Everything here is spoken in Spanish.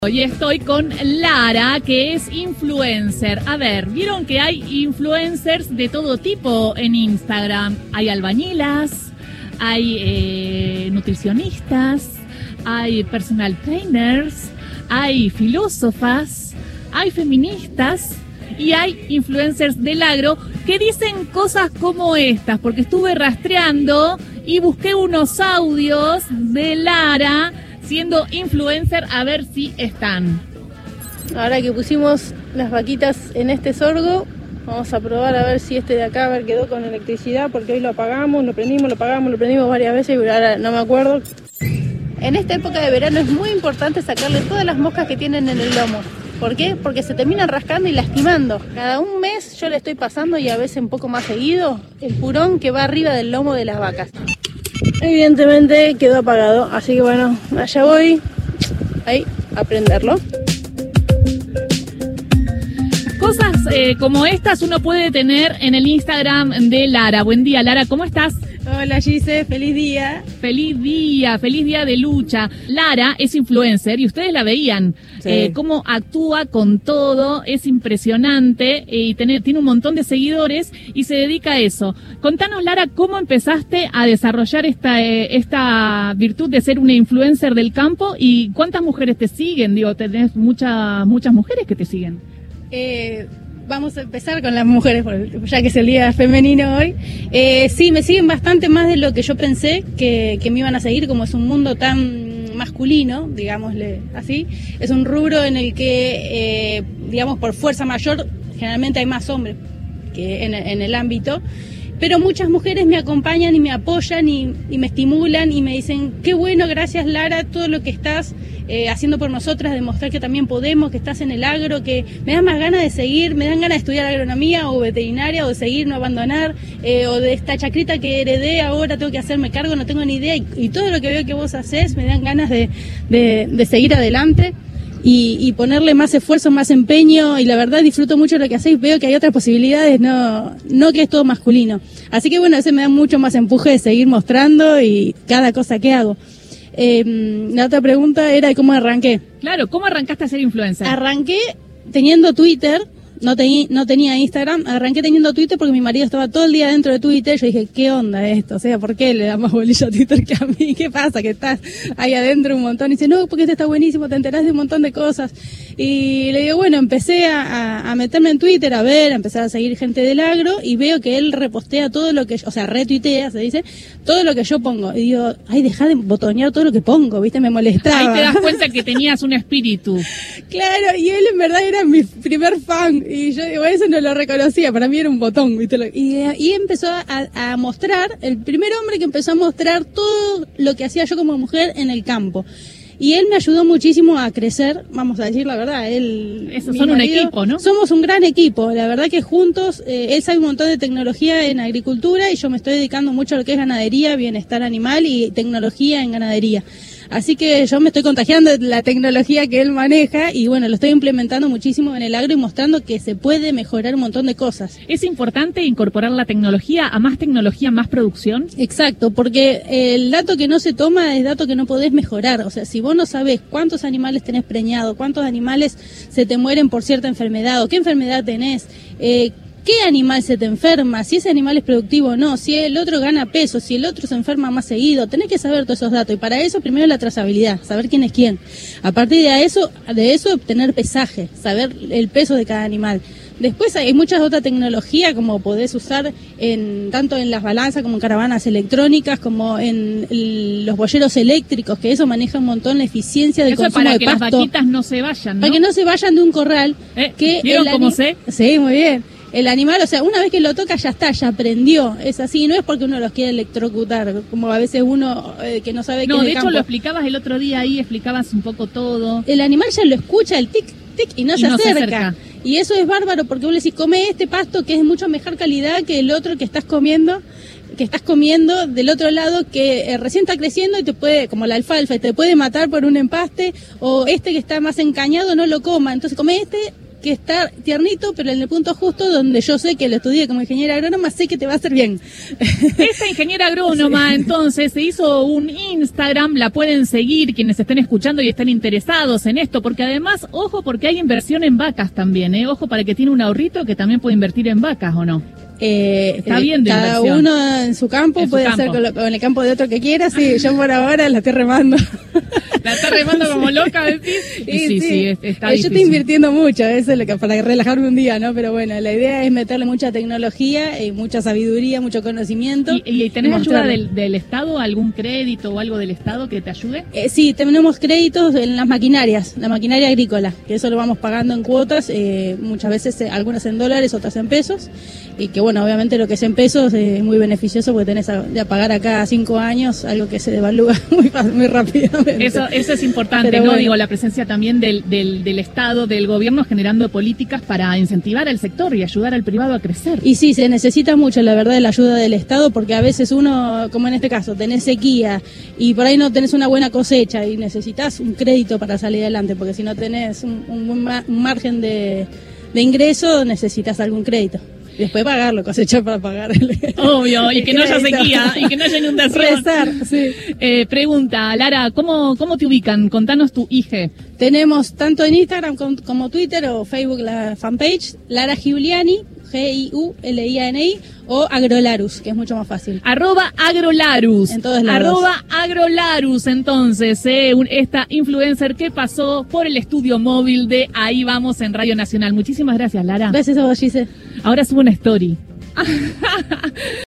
Hoy estoy con Lara, que es influencer. A ver, vieron que hay influencers de todo tipo en Instagram. Hay albañilas, hay nutricionistas, hay personal trainers, hay filósofas, hay feministas y hay influencers del agro que dicen cosas como estas, porque estuve rastreando y busqué unos audios de Lara siendo influencer, a ver si están. Ahora que pusimos las vaquitas en este sorgo, vamos a probar a ver si este de acá quedó con electricidad, porque hoy lo apagamos, lo prendimos varias veces y ahora no me acuerdo. En esta época de verano es muy importante sacarle todas las moscas que tienen en el lomo. ¿Por qué? Porque se terminan rascando y lastimando. Cada un mes yo le estoy pasando, y a veces un poco más seguido, el purón que va arriba del lomo de las vacas. Evidentemente quedó apagado, así que bueno, allá voy ahí a prenderlo. Cosas como estas uno puede tener en el Instagram de Lara. Buen día, Lara, ¿cómo estás? Hola Gise, feliz día. Feliz día de lucha. Lara es influencer y ustedes la veían, sí. Cómo actúa con todo, es impresionante y tiene un montón de seguidores y se dedica a eso. Contanos, Lara, ¿cómo empezaste a desarrollar esta virtud de ser una influencer del campo y cuántas mujeres te siguen? Digo, tenés muchas mujeres que te siguen. Vamos a empezar con las mujeres, ya que es el día femenino hoy. Sí, me siguen bastante más de lo que yo pensé que me iban a seguir, como es un mundo tan masculino, digámosle así. Es un rubro en el que, digamos, por fuerza mayor, generalmente hay más hombres que en el ámbito. Pero muchas mujeres me acompañan y me apoyan y me estimulan y me dicen, qué bueno, gracias Lara, todo lo que estás haciendo por nosotras, demostrar que también podemos, que estás en el agro, que me dan más ganas de seguir, me dan ganas de estudiar agronomía o veterinaria o de seguir, no abandonar, o de esta chacrita que heredé, ahora tengo que hacerme cargo, no tengo ni idea, y todo lo que veo que vos hacés me dan ganas de seguir adelante. Y ponerle más esfuerzo, más empeño, y la verdad disfruto mucho lo que hacéis, veo que hay otras posibilidades, no que es todo masculino. Así que bueno, ese me da mucho más empuje de seguir mostrando y cada cosa que hago. La otra pregunta era de cómo arranqué. Claro, ¿cómo arrancaste a ser influencer? Arranqué teniendo Twitter. No tenía Instagram, arranqué teniendo Twitter porque mi marido estaba todo el día dentro de Twitter. Yo dije, ¿qué onda esto? O sea, ¿por qué le da más bolilla a Twitter que a mí? ¿Qué pasa? Que estás ahí adentro un montón. Y dice, no, porque este está buenísimo, te enterás de un montón de cosas. Y le digo, bueno, empecé a meterme en Twitter, a empezar a seguir gente del agro, y veo que él repostea todo lo que yo, o sea, retuitea, se dice, todo lo que yo pongo. Y digo, ay, dejá de botonear todo lo que pongo, ¿viste? Me molestaba. Ahí te das cuenta que tenías un espíritu. Claro, y él en verdad era mi primer fan. Y yo digo, eso no lo reconocía, para mí era un botón, ¿viste? Y empezó a mostrar, el primer hombre que empezó a mostrar todo lo que hacía yo como mujer en el campo. Y él me ayudó muchísimo a crecer, vamos a decir la verdad. Esos son un equipo, ¿no? Somos un gran equipo, la verdad que juntos, él sabe un montón de tecnología en agricultura y yo me estoy dedicando mucho a lo que es ganadería, bienestar animal y tecnología en ganadería. Así que yo me estoy contagiando de la tecnología que él maneja y bueno, lo estoy implementando muchísimo en el agro y mostrando que se puede mejorar un montón de cosas. ¿Es importante incorporar la tecnología, a más tecnología, más producción? Exacto, porque el dato que no se toma es dato que no podés mejorar. O sea, si vos no sabés cuántos animales tenés preñado, cuántos animales se te mueren por cierta enfermedad o qué enfermedad tenés, ¿qué animal se te enferma? Si ese animal es productivo o no, si el otro gana peso, si el otro se enferma más seguido, tenés que saber todos esos datos. Y para eso primero la trazabilidad, saber quién es quién. A partir de eso obtener pesaje, saber el peso de cada animal. Después hay muchas otras tecnologías como podés usar tanto en las balanzas como en caravanas electrónicas, como en los boyeros eléctricos, que eso maneja un montón la eficiencia del consumo de pasto. Para que las vaquitas no se vayan, ¿no? Para que no se vayan de un corral. ¿Vieron cómo sé? Sí, muy bien. El animal, o sea, una vez que lo toca ya está, ya aprendió, es así, no es porque uno los quiere electrocutar, como a veces uno que no sabe qué es el campo. No, de hecho lo explicabas el otro día ahí, explicabas un poco todo. El animal ya lo escucha, el tic, tic, y no se acerca. Y eso es bárbaro porque vos le decís, come este pasto que es mucho mejor calidad que el otro que estás comiendo del otro lado que recién está creciendo y te puede, como la alfalfa, te puede matar por un empaste, o este que está más encañado no lo coma, entonces come este que está tiernito, pero en el punto justo donde yo sé que lo estudié como ingeniera agrónoma, sé que te va a hacer bien. Esta ingeniera agrónoma, entonces, se hizo un Instagram, la pueden seguir quienes estén escuchando y estén interesados en esto, porque además, ojo, porque hay inversión en vacas también, ojo, para que tiene un ahorrito que también puede invertir en vacas, ¿o no? Está bien de cada inversión. Uno en su campo puede hacer con el campo de otro que quiera. Sí, yo por ahora la estoy remando. La está remando como loca, decís. Sí, está yo difícil. estoy invirtiendo mucho, eso es lo que, para relajarme un día, ¿no? Pero bueno, la idea es meterle mucha tecnología y mucha sabiduría, mucho conocimiento. ¿Y tenés ayuda del Estado, algún crédito o algo del Estado que te ayude? Sí, tenemos créditos en las maquinarias, la maquinaria agrícola, que eso lo vamos pagando en cuotas, muchas veces algunas en dólares, otras en pesos, y que bueno, obviamente lo que es en pesos es muy beneficioso porque tenés a pagar acá 5 años, algo que se devalúa muy rápidamente. Eso es importante, pero ¿no? Bueno. Digo, la presencia también del Estado, del gobierno, generando políticas para incentivar al sector y ayudar al privado a crecer. Y sí, se necesita mucho, la verdad, la ayuda del Estado, porque a veces uno, como en este caso, tenés sequía y por ahí no tenés una buena cosecha y necesitas un crédito para salir adelante, porque si no tenés un margen de ingreso, necesitas algún crédito. Y después pagarlo, cosechar para pagar. Obvio, y que no haya sequía, y que no haya inundación. Rezar, sí. Pregunta, Lara, ¿cómo te ubican? Contanos tu IG. Tenemos tanto en Instagram como Twitter o Facebook la fanpage, Lara Giuliani, Giuliani, o Agrolarus, que es mucho más fácil. @Agrolarus. En todos lados. @Agrolarus, entonces, esta influencer que pasó por el estudio móvil de Ahí Vamos en Radio Nacional. Muchísimas gracias, Lara. Gracias a vos, Gise. Ahora subo una story.